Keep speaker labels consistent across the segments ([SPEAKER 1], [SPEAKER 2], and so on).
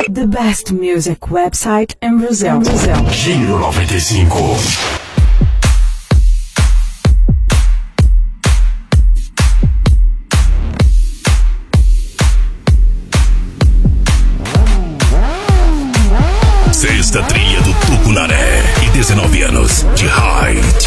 [SPEAKER 1] The best music website in Brazil.
[SPEAKER 2] Giro 95. Sexta trilha do Tucunaré e 19 anos de Hyde.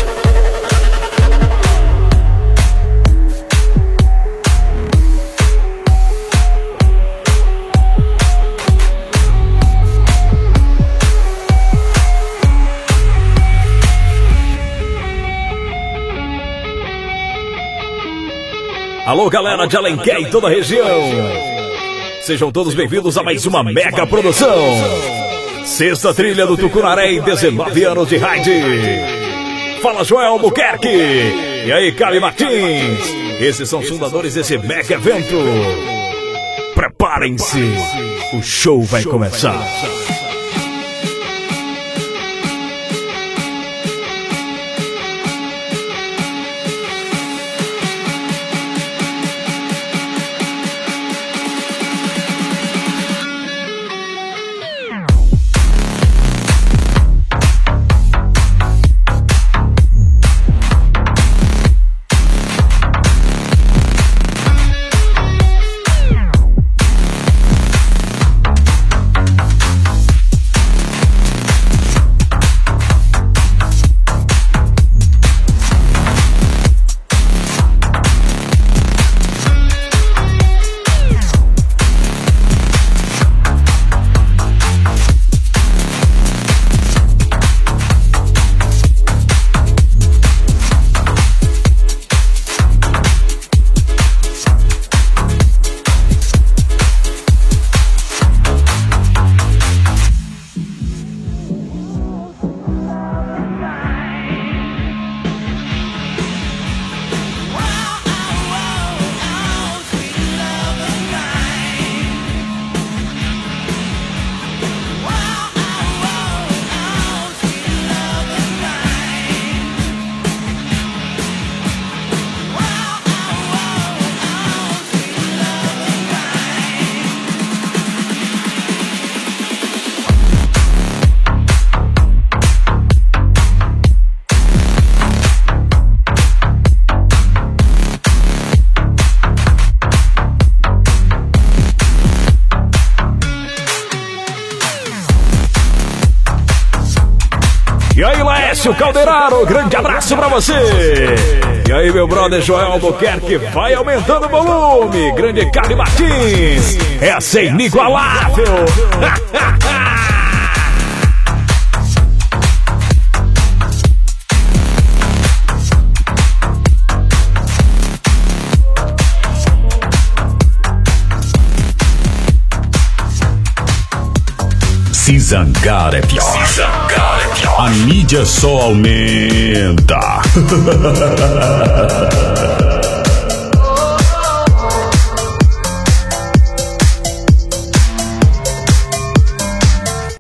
[SPEAKER 3] Alô, galera de Alenquer e toda a região. Sejam todos bem-vindos a mais uma mega produção. Sexta trilha do Tucunaré e 19 anos de Hyde. Fala, Joel Albuquerque. E aí, Cali Martins. Esses são os fundadores desse mega evento. Preparem-se, o show vai começar. E aí, Laércio Calderaro, grande abraço pra você. E aí, meu brother Joel Albuquerque, vai aumentando o volume. Grande Cali Martins, essa é inigualável.
[SPEAKER 2] Se zangar é pior. Se zangar é pior. A mídia só aumenta.